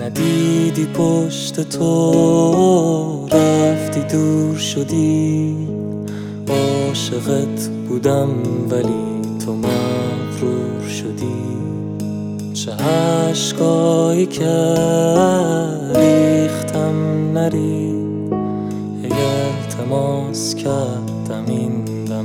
ندیدی پشت تو، رفتی دور شدی. عاشقت بودم ولی تو مغرور شدی. چه عشقایی که ریختم نری، التماس کردم این دم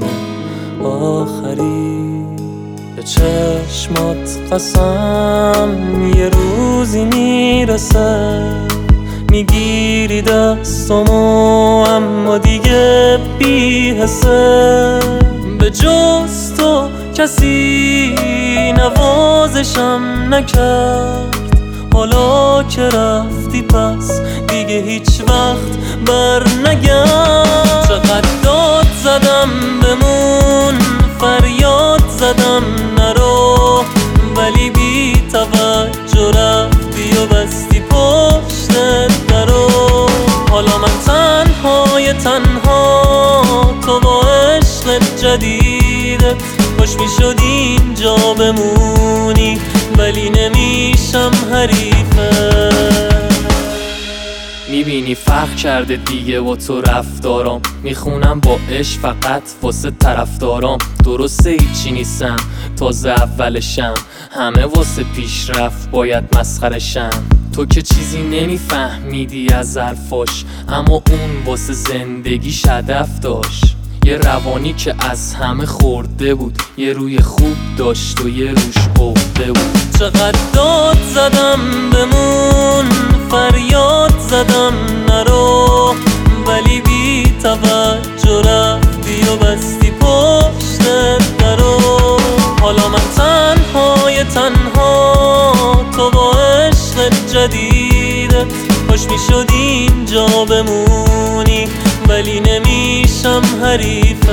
آخری. به چشمات قسم یه روزی میرسه، میگیری دستمو اما دیگه بی‌حسه. به جز تو کسی نوازشم نکرد، حالا که رفتی پس دیگه هیچ وقت بر نگرد. چقدر داد زدم بمون، فریاد زدم نرو، ولی بی توجه رفتی و بستی پشت درو. حالا من تنهای تنها، تو با عشق جدیدت خوش میشد اینجا بمونی، ولی نمیشم حریفت. میبینی فرق کرده دیگه با تو رفتارام، میخونم با عشق فقط واسه طرفدارام. درسته هیچی نیستم، تازه اولشم، همه واسه پیشرفت باید مسخرشم. تو که چیزی نمیفهمیدی از حرفاش، اما اون واسه زندگیش هدف داشت. یه روانی که از همه خورده بود، یه روی خوب داشت و یه روش عقده بود. چقدر داد زدم بمون، فریاد زدم نرو، ولی بی توجه رفتی و بستی پشت درو. حالا من تنهای تنها، تو با عشق جدیدت خوش میشد اینجا بمونی، ولی نمیشم حریفت.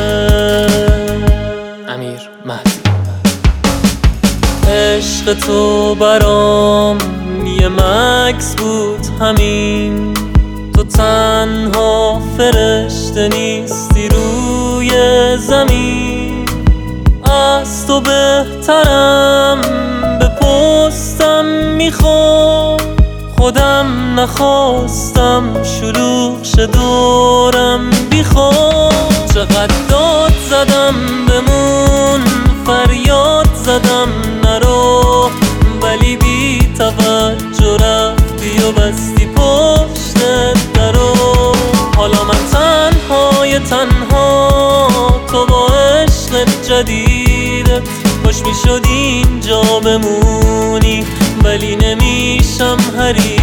امیر مهدی. عشق تو برام یه مکس بود همین، تو تنها فرشته نیستی روی زمین. از تو بهترم بپستم میخوام، خودم نخواستم شلوغ شه دورم بیخوام. چقدر داد زدم بمون، فریاد زدم نرو، ولی بی توجه رفتی و بستی پشت درو. حالا من تنهای تنها، تو با عشق جدیدت خوش میشد اینجا بمونی، ولی نمیشم حریفت.